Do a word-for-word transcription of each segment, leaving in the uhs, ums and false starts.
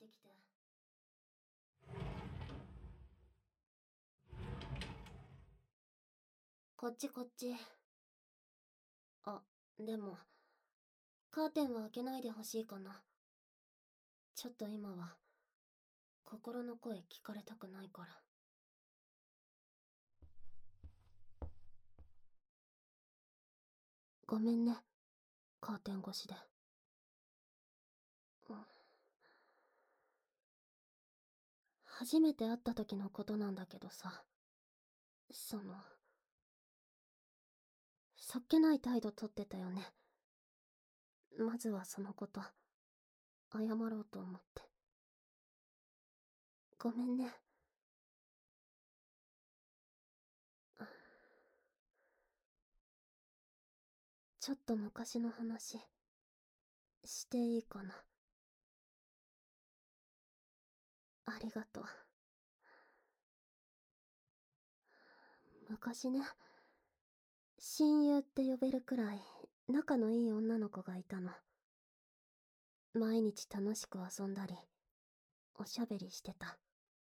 きて。こっちこっち。あ、でも、カーテンは開けないでほしいかな。ちょっと今は、心の声聞かれたくないから。ごめんね、カーテン越しで。うん、初めて会った時のことなんだけどさ、その、そっけない態度とってたよね。まずはそのこと、謝ろうと思って。ごめんね。ちょっと昔の話、していいかな。ありがとう。昔ね、親友って呼べるくらい仲のいい女の子がいたの。毎日楽しく遊んだり、おしゃべりしてた。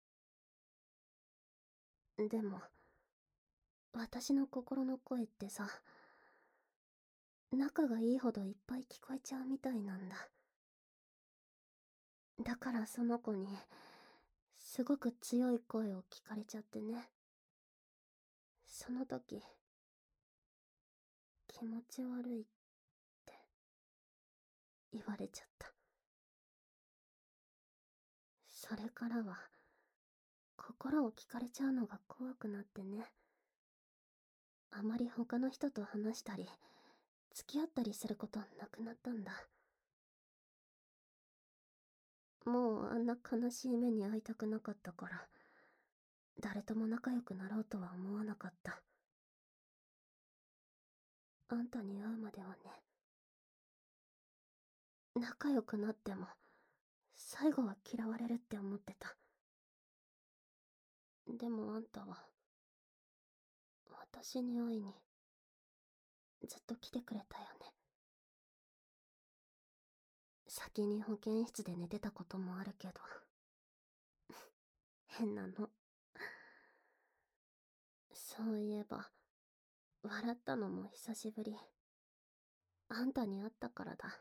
でも、私の心の声ってさ、仲がいいほどいっぱい聞こえちゃうみたいなんだ。だからその子に、すごく強い声を聞かれちゃってね。その時、気持ち悪いって言われちゃった。それからは、心を聞かれちゃうのが怖くなってね。あまり他の人と話したり、付き合ったりすることなくなったんだ。もうあんな悲しい目に遭いたくなかったから、誰とも仲良くなろうとは思わなかった。あんたに会うまではね。仲良くなっても、最後は嫌われるって思ってた。でもあんたは、私に会いに、ずっと来てくれたよね。先に保健室で寝てたこともあるけど、変なの。そういえば、笑ったのも久しぶり。あんたに会ったからだ。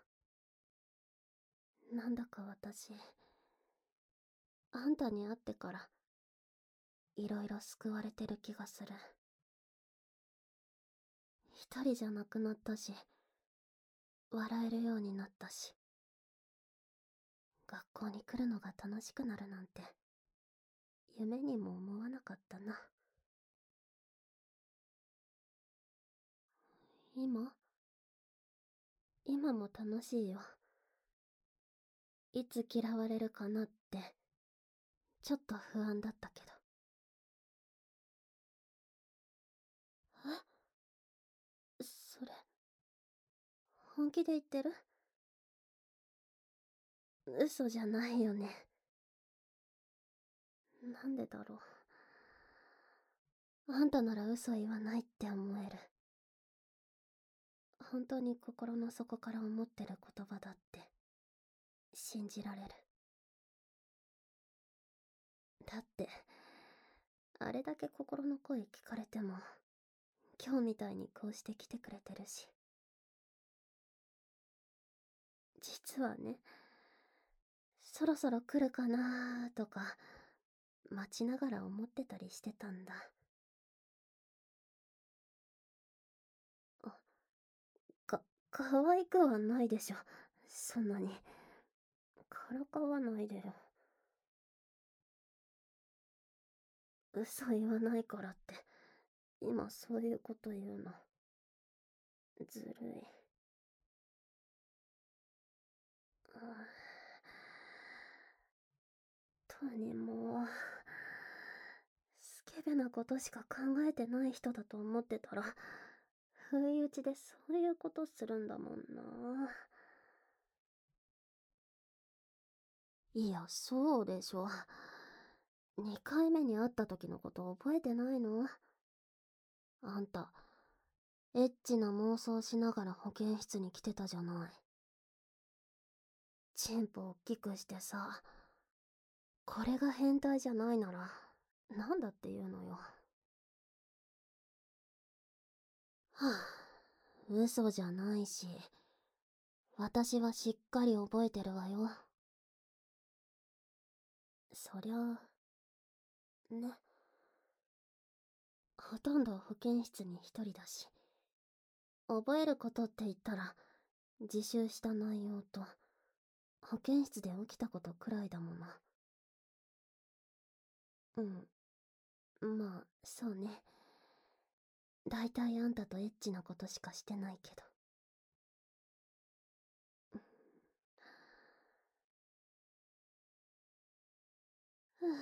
なんだか私、あんたに会ってから、いろいろ救われてる気がする。一人じゃなくなったし、笑えるようになったし、学校に来るのが楽しくなるなんて、夢にも思わなかったな。今今も楽しいよ。いつ嫌われるかなって、ちょっと不安だったけど。え、それ、本気で言ってる？嘘じゃないよね。なんでだろう。あんたなら嘘言わないって思える。本当に心の底から思ってる言葉だって信じられる。だってあれだけ心の声聞かれても今日みたいにこうして来てくれてるし。実はね、そろそろ来るかなーとか待ちながら思ってたりしてたんだ。あ、か、可愛くはないでしょ、そんなに。からかわないでよ。嘘言わないからって今そういうこと言うのずるい。あとにもうスケベなことしか考えてない人だと思ってたら、不意打ちでそういうことするんだもんな。いや、そうでしょ。にかいめに会った時のこと覚えてないの？あんた、エッチな妄想しながら保健室に来てたじゃない。チンポ大きくしてさ、 これが変態じゃないなら、なんだっていうのよ。はぁ、嘘じゃないし、私はしっかり覚えてるわよ。そりゃあ、ね。ほとんど保健室に一人だし。覚えることって言ったら、自習した内容と、保健室で起きたことくらいだもの。うん。まあ、そうね。だいたいあんたとエッチなことしかしてないけど。ふぅ。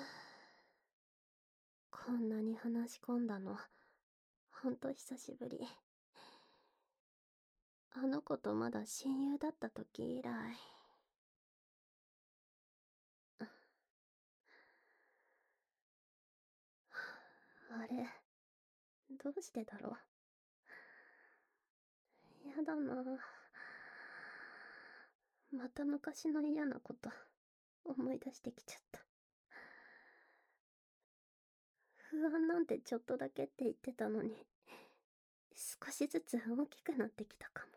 こんなに話し込んだの、ほんと久しぶり。あの子とまだ親友だった時以来。あれ、どうしてだろう。やだな。また昔の嫌なこと思い出してきちゃった。不安なんてちょっとだけって言ってたのに、少しずつ大きくなってきたかも。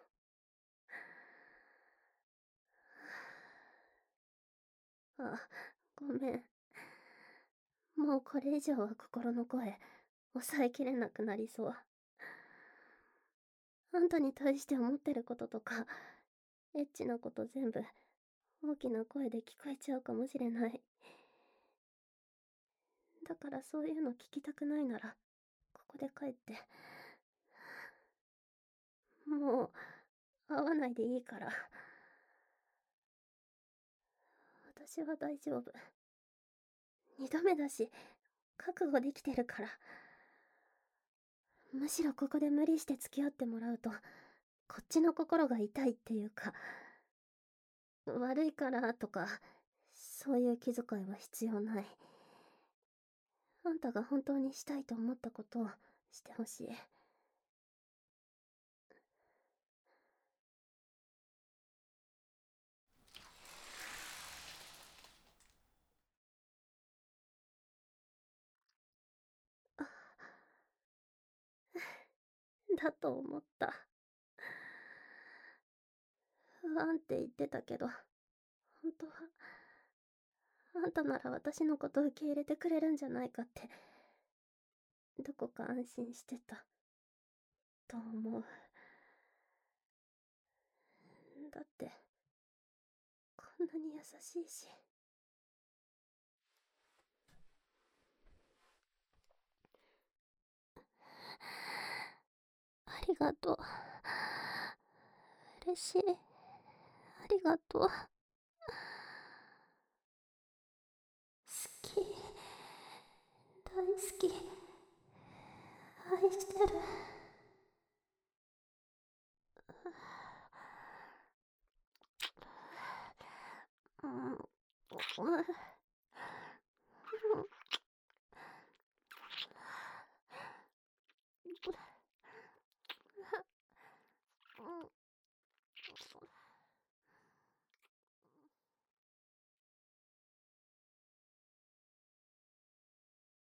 あ、ごめん。もうこれ以上は心の声、抑えきれなくなりそう。あんたに対して思ってることとか、エッチなこと全部、大きな声で聞こえちゃうかもしれない。だからそういうの聞きたくないなら、ここで帰って。もう、会わないでいいから。私は大丈夫。二度目だし、覚悟できてるから。むしろここで無理して付き合ってもらうと、こっちの心が痛いっていうか、悪いからとか、そういう気遣いは必要ない。あんたが本当にしたいと思ったことをしてほしい。だと思った。不安って言ってたけど、本当は、あんたなら私のこと受け入れてくれるんじゃないかって、どこか安心してた。と思う。だって、こんなに優しいし。ありがとう。嬉しい。ありがとう。好き。大好き。愛してる。うん。